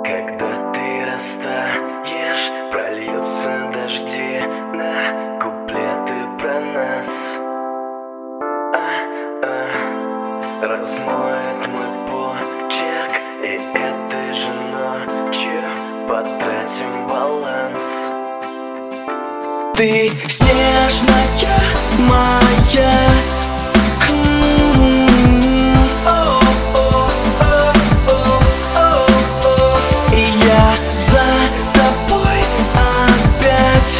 Когда ты растаешь, прольются дожди на куплеты про нас. Размоет мой почерк, и этой же ночью потратим баланс. Ты снежная моя, и я за тобой опять.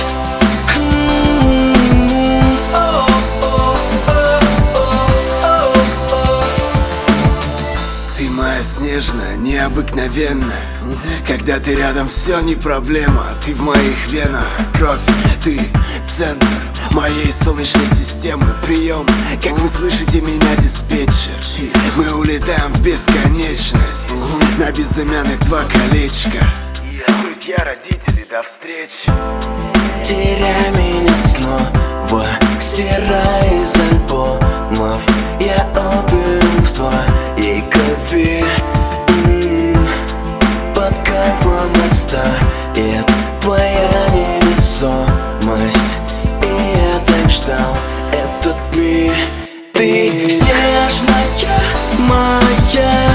Ты моя снежная, необыкновенная. Когда ты рядом, все не проблема. Ты в моих венах, кровь, ты центр моей солнечной системы. Прием, как вы слышите меня, диспетчер. Мы улетаем в бесконечность, на безымянных 2 колечка. Друзья, родители, до встречи. Теряй меня снова, стирай из альбомов. Я уверен в твоей крови. Под кайфом растает твоя невесомость, и я так ждал этот миг. Ты снежная моя,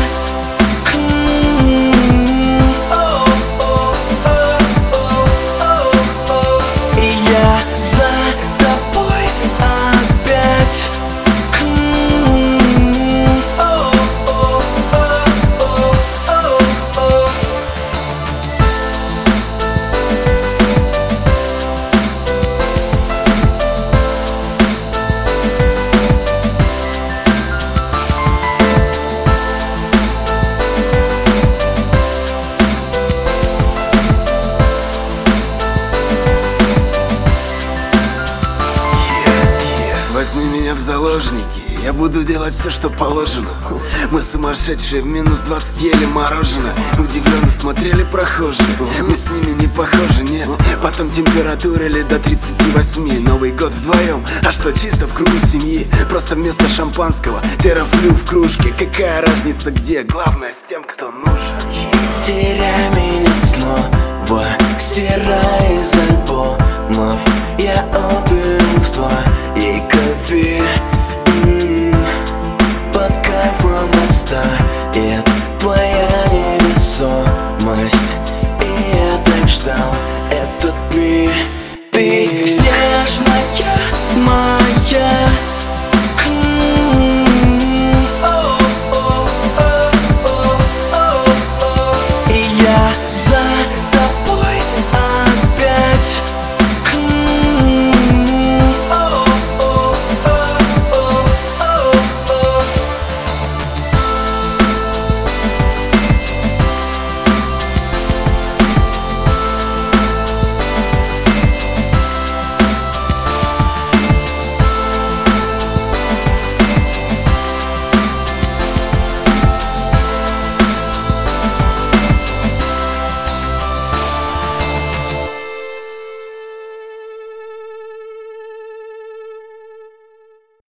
и я за тобой опять. Возьми меня в заложники, я буду делать все, что положено. Мы сумасшедшие, в -20 ели мороженое. Удивленно смотрели прохожие, мы с ними не похожи, нет. Потом температурили до 38. Новый год вдвоем, а что, чисто в кругу семьи. Просто вместо шампанского терафлю в кружке. Какая разница где, главное с тем, кто нужен.